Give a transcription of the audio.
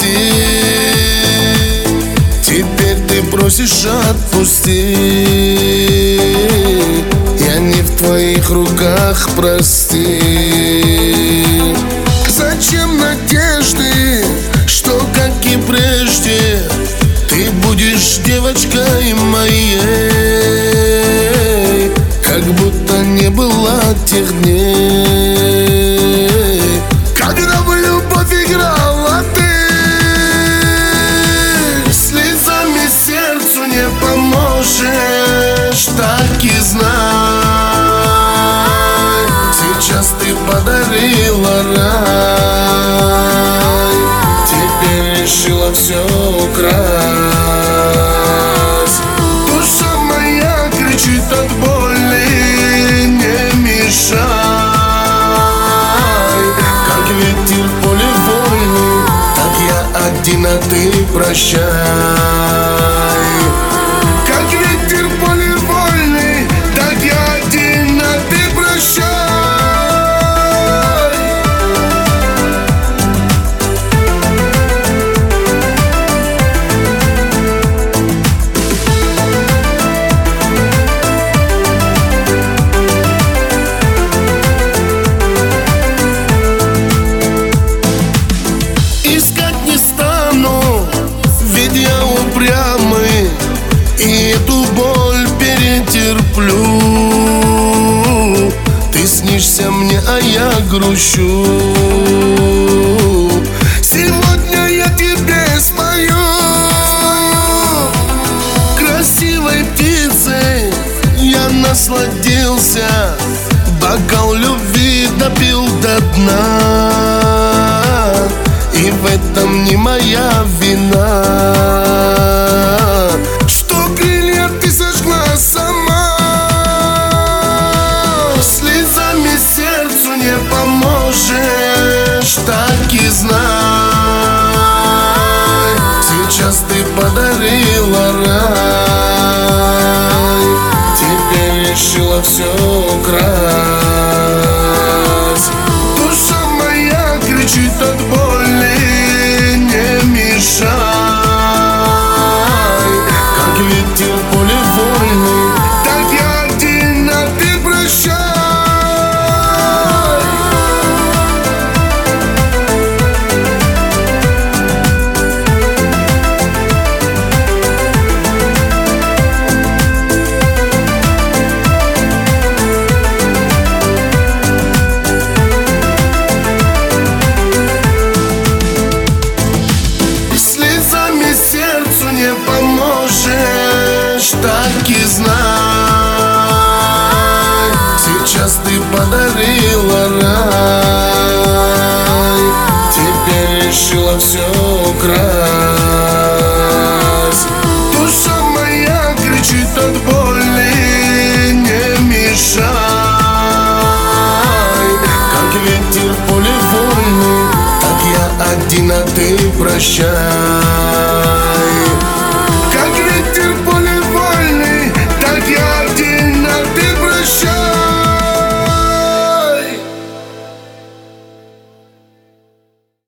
прости. Теперь ты просишь отпусти. Я не в твоих руках, прости. Зачем надежды, что, как и прежде, ты будешь девочкой моей, как будто не было тех дней, когда в любовь играла ты. Слезами сердцу не поможешь, так и знай. Сейчас ты подарила рай, теперь решила все украсть. Душа моя кричит от боли, не мешай. Как ветер в поле вольный, так я один, а ты прощай. Как ветер в поле вольный, так я один, а ты прощай. И эту боль перетерплю. Ты снишься мне, а я грущу. Сегодня я тебе спою. Красивой птицей я насладился, бокал любви допил до дна. И в этом не моя вина, что крылья ты сожгла сама. Слезами сердцу не поможешь, так и знай. Сейчас ты подарила рай, теперь решила все украсть. Душа моя кричит от боли, не мешай. Как ветер в поле вольный, так я один, а ты прощай. Слезами сердцу не поможешь, так и знай. Сейчас ты подарила рай, теперь решила все украсть. Душа моя кричит от боли, не мешай. Как ветер в поле вольный, так я один, а ты прощай.